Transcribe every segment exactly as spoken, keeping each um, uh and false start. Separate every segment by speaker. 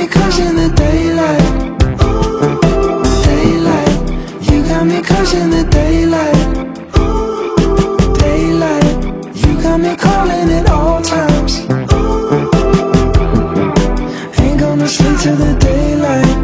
Speaker 1: me crushing the daylight. Daylight. You got me crushing the daylight. Daylight. You got me calling at all times. Ain't gonna sleep till the daylight.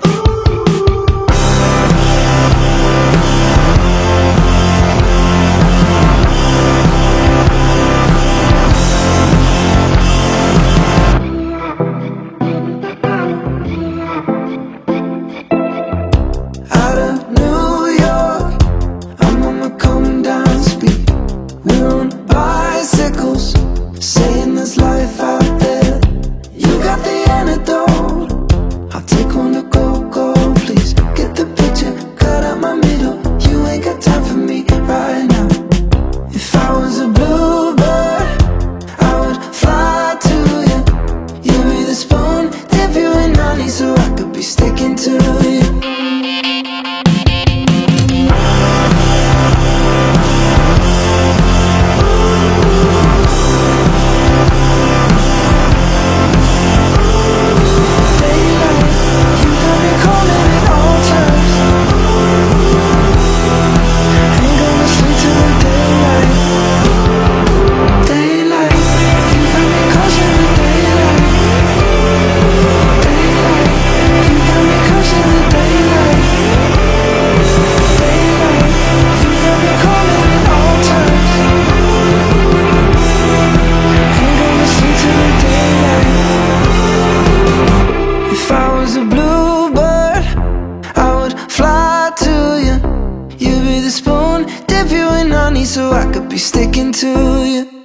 Speaker 1: Out of New York, I'm on the come down speed. We're on bicycles, saying there's life out there. You got the antidote, I'll take one to go, go, please. Get the picture, cut out my middle. You ain't got time for me right now. If I was a bluebird, I would fly to you. You'd be the spoon, dip you in honey, so I could be sticking to you. If I was a bluebird, I would fly to you. You'd be the spoon, dip you in honey, so I could be sticking to you.